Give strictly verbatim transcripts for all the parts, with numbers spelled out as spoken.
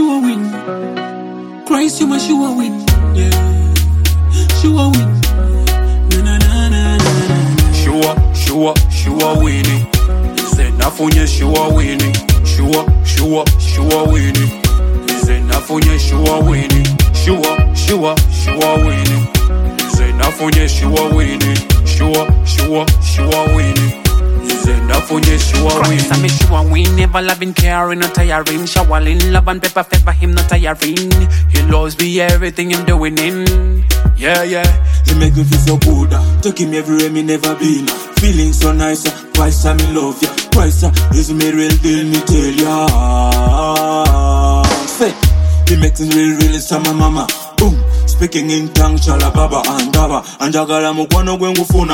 sure win. Christ, you must sure win. Yeah, sure win. Na na na na na. Sure, sure, sure winning. Say nothing, sure winning. Sure, sure, sure winning. Say nothing, sure winning. Sure, sure, sure winning. Say nothing, sure winning. Sure, sure, sure winning. Say nothing, sure winning. Christ, I make sure win. Never loving, caring, not tiring. Showering, love and pepper, favor him, not tiring. He loves me, everything I'm doing in. Yeah, yeah. He make me feel so good. Take him everywhere me never been. Feeling so nice. Christ, I me love ya. Christ is me real deal, me tell ya. Say, he makes me real, real sama mama. Boom, speaking in tongue, chala baba and daba. Anjagala mukwano gwengufuna.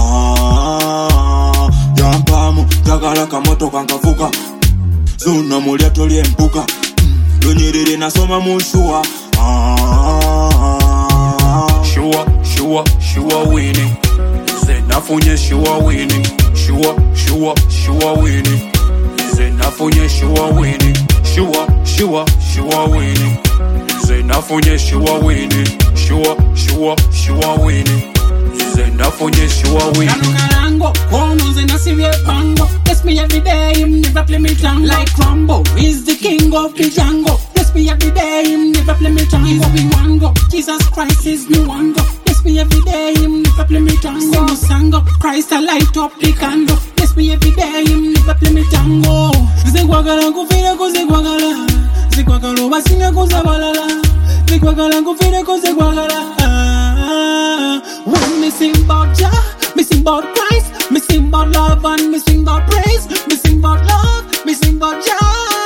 Ah, jampamu, jagala kamoto kankafuka. Zuna mulia tolie mpuka. Lunyiriri nasoma mushua. Ah, sure, sure, sure winning. Say nothing, sure winning. Sure, sure, sure winning. Say nothing, sure winning. Sure, sure, sure winning. Say nothing, sure winning. Sure, sure, sure winning. Say nothing, sure winning. Karango, Konos and Assyria Pango. Bless me every day, him never play me tango. Like Rambo, he's the king of the jungle. Bless me every day, him never play me tango. He's the wango, Jesus Christ is the wango. Bless me every day, him never play me tango. Sing a sango, Christ I light up the candle. Bless me every day, him never play me tango. Zigwagala kufira ko zigwagala. Zigwagala basinga ko zabalala. Zigwagala kufira ko zigwagala. When me sing about Jah, me sing about Christ, me sing about love and me sing about praise, me sing about love, me sing about Jah.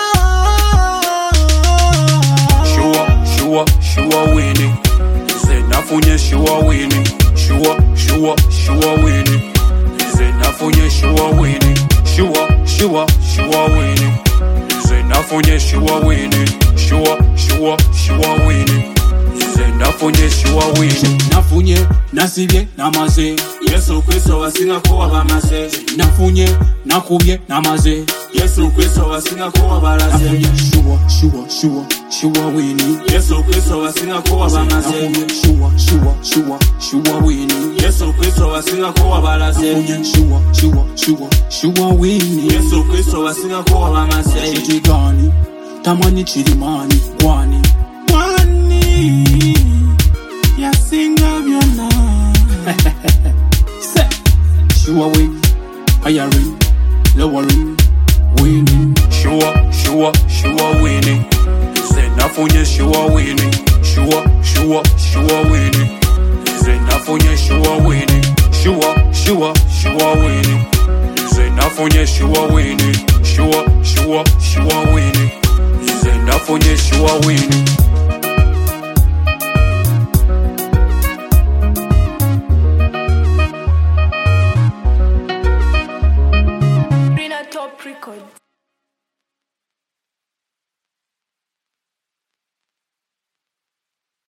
Sure, sure, sure winning. Say nothing, sure winning. Sure, sure, sure winning. Say nothing, sure winning. Sure, sure, sure winning. Say nothing, sure winning. Sure, sure, sure winning. Say nothing, sure winning. Nafunye, nasibye, namaze. Yesu Kristo wasinga kuwa bamaze. Nafunye, nakubye, namaze. Yesu Kristo wasinga kuwa balaze. Nafunye, sure, sure, sure, sure winning. Yesu Kristo wasinga kuwa bamaze. Nafunye, sure, sure, sure, sure winning. Yesu Kristo wasinga kuwa balaze. Nafunye, sure, sure, sure, sure winning. Yesu Kristo wasinga kuwa bamaze. Chitigani, tamani chirimani, gwani. Gwani, yasinga vyona. Say, sure win, higher ring, lower ring, winning. Sure, sure, sure winning. Say nothing, sure winning. Sure, sure, sure winning. Say nothing, sure winning. Sure, sure, sure winning. Say nothing, sure winning. Sure, sure, sure winning. Say nothing, sure winning. Top record.